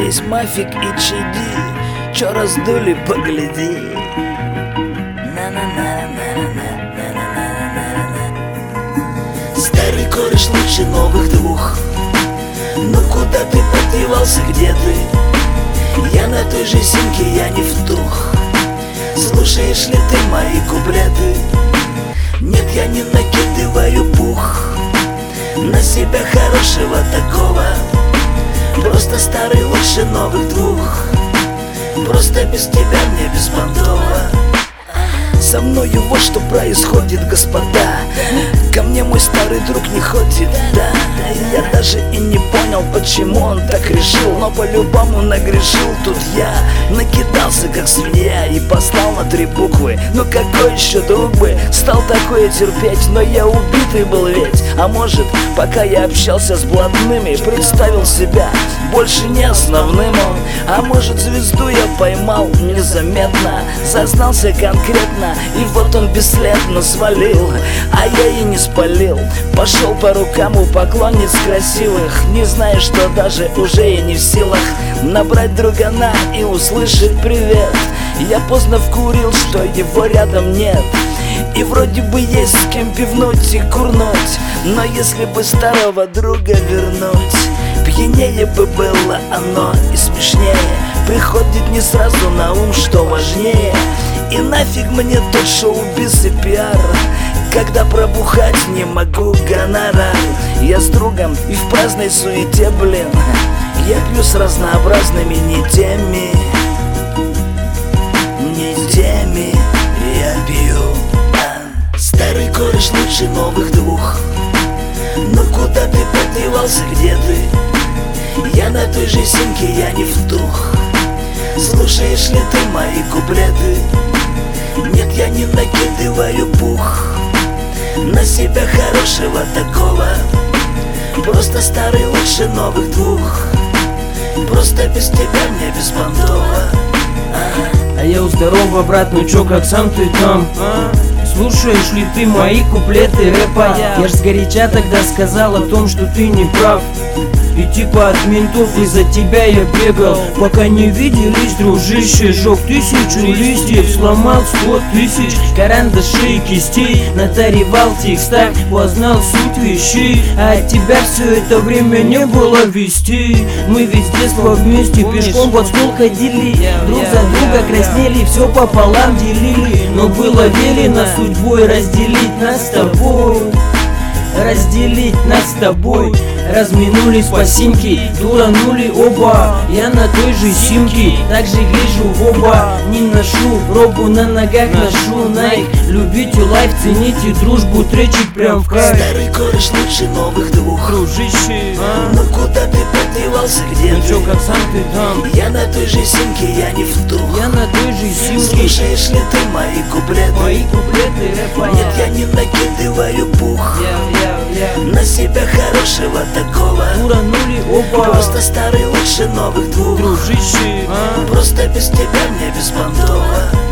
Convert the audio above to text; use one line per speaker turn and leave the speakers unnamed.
Есть Мафик и Чиди, чё раздули, погляди. Старый кореш лучше новых двух. Ну куда ты подевался, где ты? Я на той же симке, я не втух. Слушаешь ли ты мои куплеты? Нет, я не накидываю пух на себя хорошего такого. Просто старый лучше новых двух. Просто без тебя мне беспонтово. Со мною вот что происходит, господа. Ко мне мой старый друг не ходит, да. Я даже и не понял, почему он так решил. Но по-любому нагрешил тут я. Накидался как свинья и послал на 3 буквы. Ну какой еще друг бы стал такое терпеть? Но я убитый был ведь. А может, пока я общался с блатными, представил себя больше не основным он. А может, звезду я поймал незаметно, зазнался конкретно, и вот он бесследно свалил. А я и не спалил. Пошел по рукам у поклонниц красивых, не зная, что даже уже и не в силах набрать другана и услышать привет. Я поздно вкурил, что его рядом нет, и вроде бы есть с кем пивнуть и курнуть. Но если бы старого друга вернуть, пьянее бы было оно и смешнее. Приходит не сразу на ум, что важнее. И нафиг мне тот шоу-биз и пиар, когда пробухать не могу гонорар. Я с другом и в праздной суете, блин, я пью с разнообразными не теми я пью. Старый кореш лучше новых двух. Ну куда ты подевался, где ты? Я на той же симке, я не втух. Слушаешь ли ты мои куплеты? Нет, я не накидываю пух на себя хорошего такого. Просто старый лучше новых двух. Просто без тебя мне беспонтово.
А я здорово, брат, ну чё, как сам ты там? Слушаешь ли ты мои куплеты рэпа? Я ж сгоряча тогда сказал о том, что ты не прав. И типа от ментов из-за тебя я бегал, пока не виделись, дружище. Жёг 1000 листьев, сломал 100 000 карандашей и кистей. Натаревал в текстах, познал суть вещей. А от тебя все это время не было вестей. Мы ведь с детства вместе пешком под стол ходили, друг за друга краснели, все пополам делили. Но было велено судьбой разделить нас с тобой. Разделить нас с тобой. Разминулись по симке, дуранули оба. Я на той же симке, так же гляжу в оба. Не ношу робу, на ногах ношу Nike. Любите лайф, цените дружбу, тречик прям в кайф.
Старый кореш лучше новых двух.
Дружище,
ну куда ты подевался, где
ну
ты?
чё, как сам ты там?
Я на той же симке, я не втух.
Я на той же симке.
Слушаешь ли ты мои куплеты?
Мои куплеты рэпа.
Нет, я не накидываю пух на себя хорошего такого.
Уранули оба.
Просто старый лучше новых двух.
Дружище,
Просто без тебя мне беспонтово.